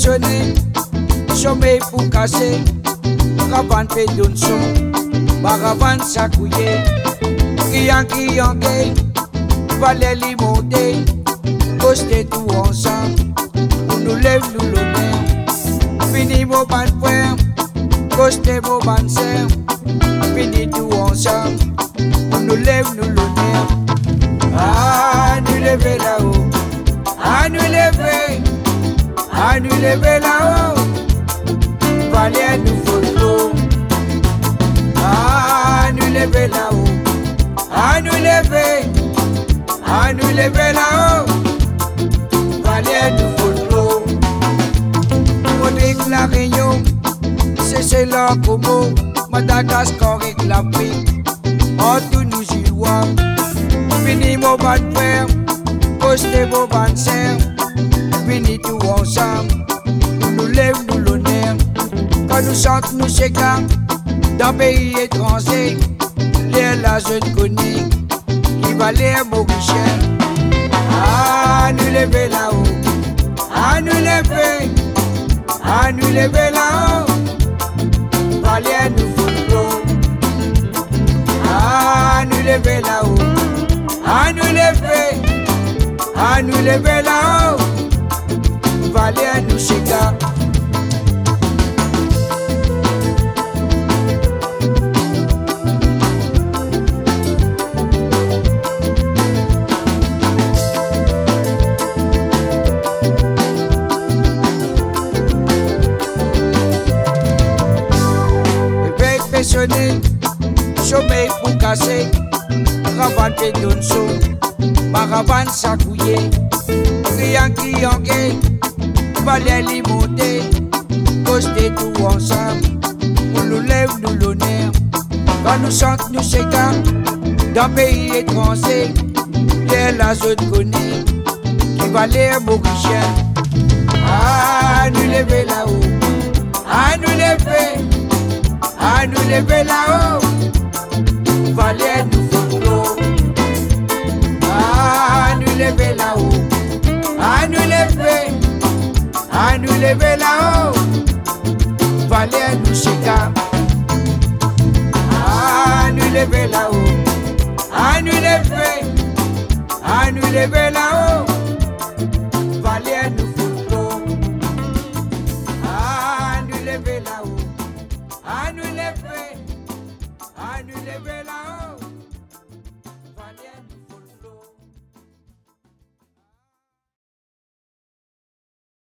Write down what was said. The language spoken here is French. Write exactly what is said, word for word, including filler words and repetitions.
sonner, chômé pour casser, caravane fait d'un son, caravane s'accouiller, criant qui en gay, fallait l'y monter, poster tout ensemble, pour nous lève nous l'honneur, fini mon ban frère, poster mon ban sœur, fini tout ensemble, pour nous lève nous l'honneur, ah nous lever là-haut, ah nous lever. À nous lever là-haut, fallait nous follow. À nous lever là-haut, à nous lever, à nous lever là-haut, fallait nous follow. On dit que la Réunion, c'est là comme Madagascar et l'Afrique. En tout nous y voit, fini mon ban frère, poster mon ban sœur. Fini tout ensemble, nous lève nous l'honneur. Quand nous chantons, nous chacun dans pays étranger, l'air la jeune connue qui va l'air mauricien. Ah, nous lever là-haut, ah, nous lever, ah, nous lever là-haut, va l'air nous follow. Ah, nous lever là-haut, ah, nous lever, ah, nous lever là-haut. Valer nous chega. Avec pensionné, chômé pour casser, caravane fait d'un son, caravane s'accouiller, criant qui en gay. Fallait l'y monter, poster tout ensemble, pour nous lève nous l'honneur. Quand nous chantons, nous chacun dans pays étranger, l'air la zone connue qui va l'air mauricien. Ah, nous lever là-haut, ah, nous lever, ah, nous lever là-haut, fallait nous follow. Ah, nous lever là-haut, ah, nous lever. À nous lever là-haut, fallait nous chega. À nous lever là-haut, à nous lever, à nous lever là-haut, fallait nous follow. À nous lever là-haut, à nous lever, à nous lever là-haut.